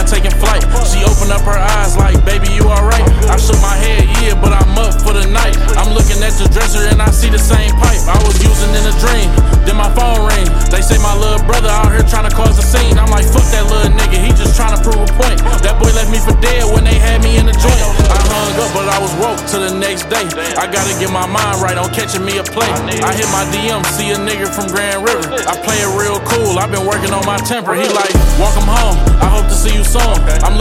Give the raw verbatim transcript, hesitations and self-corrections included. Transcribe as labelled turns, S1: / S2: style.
S1: not taking flight. She opened up her eyes like, baby, you alright? I shook my head, yeah, but I'm up for the night. I'm looking at the dresser and I see the same pipe I was using in a dream. Then my phone ring. They say my little brother out here trying to cause a scene. I'm like, fuck that little nigga, he just trying to prove a point. That boy left me for dead when they had me in the joint. I hung up, but I was woke till the next day. I gotta get my mind right on catching me a play. I hit my D M, see a nigga from Grand River. I play it real cool, I've been working on my temper. He like, walk him home, I hope to see you soon. I'm